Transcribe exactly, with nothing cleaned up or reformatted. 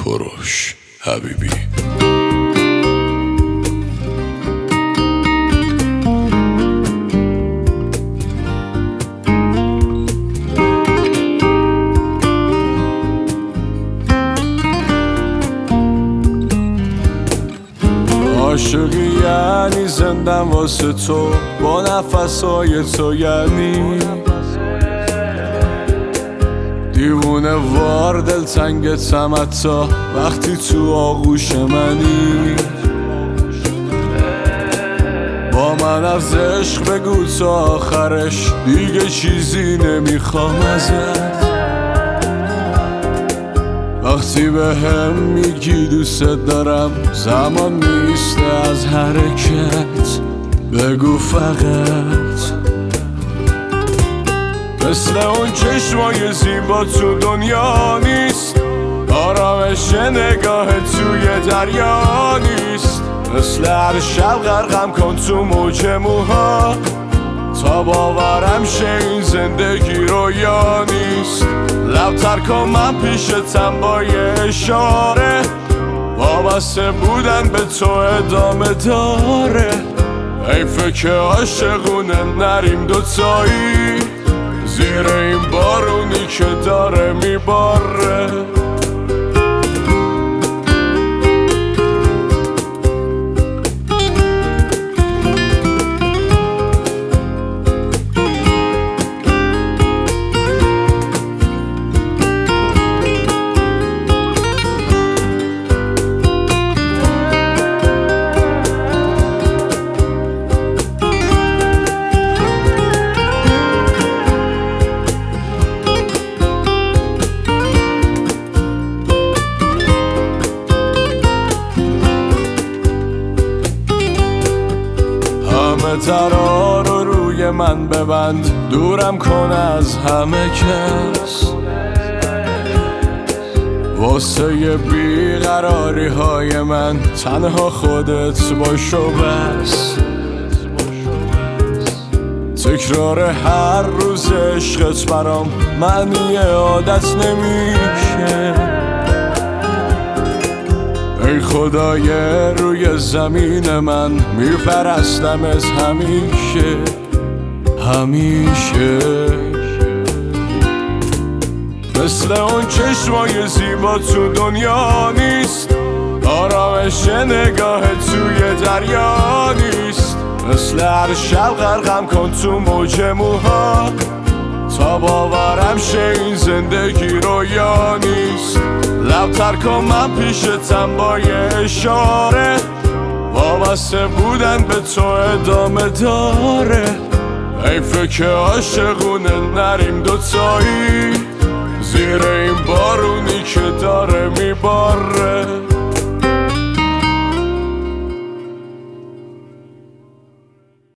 کوروش حبیبی. عاشقی یعنی زندم واسه تو، با نفسای تو یعنی دیوونه وار دلتنگ تمتا وقتی تو آغوش منی. با من از عشق بگو تا آخرش، دیگه چیزی نمیخوام ازت. وقتی به هم میگی دوست دارم، زمان نیسته از حرکت، بگو فقط. مثل اون چشمای زیبا تو دنیا نیست، آرامش نگاه توی دریا نیست. مثل هر شب غرقم کن تو موج موها، تا باورم شه این زندگی رویا نیست. لبتر کن من پیشتم با یه اشاره، وابسته بودن به تو ادامه داره. حیفه که عاشقونه نریم دوتایی، زیر این بارونی که داره میباره. ترا رو روی من ببند، دورم کن از همه کس. واسه بیقراری های من تنها خودت باش و بس. تکرار هر روز عشقت برام معنی عادت نمیشه. ای خدای روی زمین من، میپرستمت همیشه همیشه. مثل اون چشمای زیبا تو دنیا نیست، آرامش نگاه توی دریا نیست. مثل هر شب غرقم کن تو موج موها، تا باورم شه این زندگی رویا نیست. لبتر کن من پیشتم با یه اشاره، وابسته بودن به تو ادامه داره. حیفه که عاشقونه نریم دوتایی، زیر این بارونی که داره میباره.